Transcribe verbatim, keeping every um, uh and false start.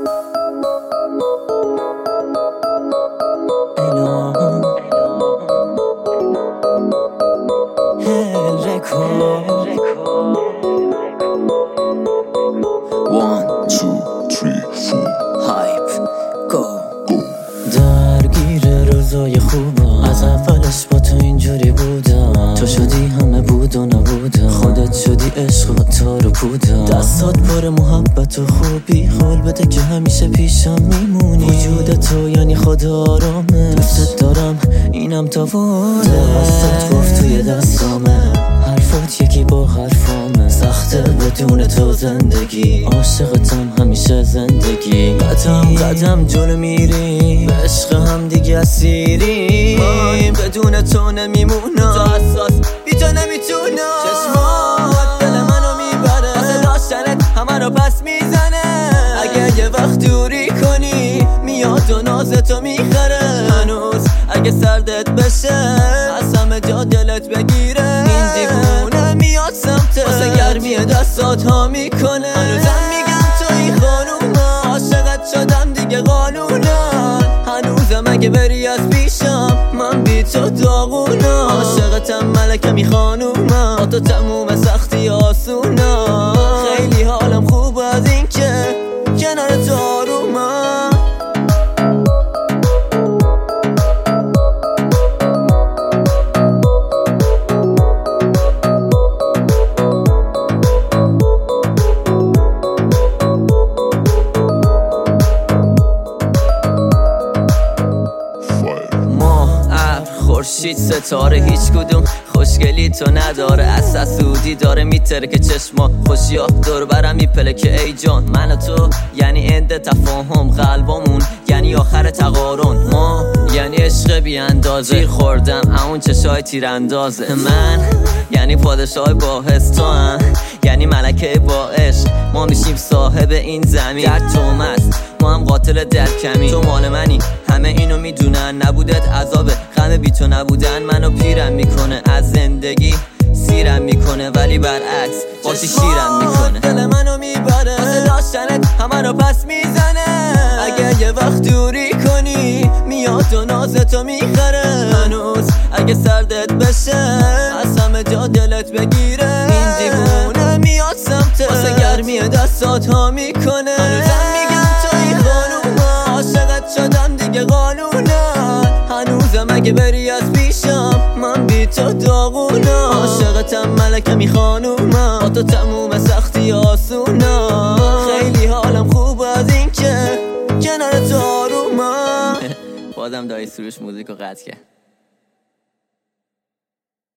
One, two, three, four. Hype, go. درگیر روزای خوبم، از اولش با تو اینجوری بودم. تو شدی همه بود و نبودم، خودت شدی عشق و تار و پودم. دستات پر محبت و خوبی، قول بده که همیشه پیشم میمونی. وجود تو یعنی خدا آرامه، دوستت دارم اینم تاوانه. دستات گفت توی دستامه، حرفات یکی با حرفامه. سخته بدون تو زندگی، عاشقتم همیشه زندگی. قدم قدم جلو میریم، به عشق هم دیگه اسیریم. بدون تو نمیمونم، تو حساس بی تو نمیتونم. چشمات دل منو میبره، واسه داشتنت همه رو پس میزنه. اگه یه وقت دوری کنی، میاد و نازتو میخره. هنوز اگه سردت بشه، از همه جا دلت بگیره. این دیوونه میاد سمتت، واسه گرمی دستات ها میکنه. هنوزم میگم توی خانوما، عاشقت شدم دیگه قانونا. هنوزم اگه بری از پیشم، من بی تو داغونا. عاشقتم ملکمی خانوما، با تو تموم سختی آسونا. خیلی حالم خوب از این که کنار تو آرومم. خورشید ستاره هیچ کدوم خوشگلی تو نداره. از حسودی داره میتره که چشما خوشیا دور برم میپله که ای جان. من و تو یعنی اند تفاهم، قلبمون یعنی آخر تقارن. ما یعنی عشق بی اندازه، تیر خوردم اون چشای تیر اندازه. من یعنی پادشاه با حس، تو هم یعنی ملکه با عشق. ما میشیم صاحب این زمین، در تو مست ما هم قاتل در کمی. تو مال منی همه اینو میدونن، نبودت عذابه. غم بی تو نبودن منو پیرم میکنه، از زندگی سیرم میکنه. ولی برعکس باشی شیرم میکنه. دل منو میبره، واسه داشتنت همه رو پس میزنه. اگه یه وقت دوری کنی، میاد و نازتو میخره. هنوز اگه سردت بشه، از همه جا دلت بگیره. این دیوونه میاد سمتت، واسه گرمی دستات ها میکنه. هنوزم میگم توی خانوما، عاشقت شدم دیگه قانونا. هنوزم اگه بری از پیشم، من بی تو داغونا. عاشقتم ملکمی خانوما، با تو تموم سختی آسونا. خیلی حالم خوب از این که کنار تو آرومم. بازم دایی سروش موزیکو قطع کرد.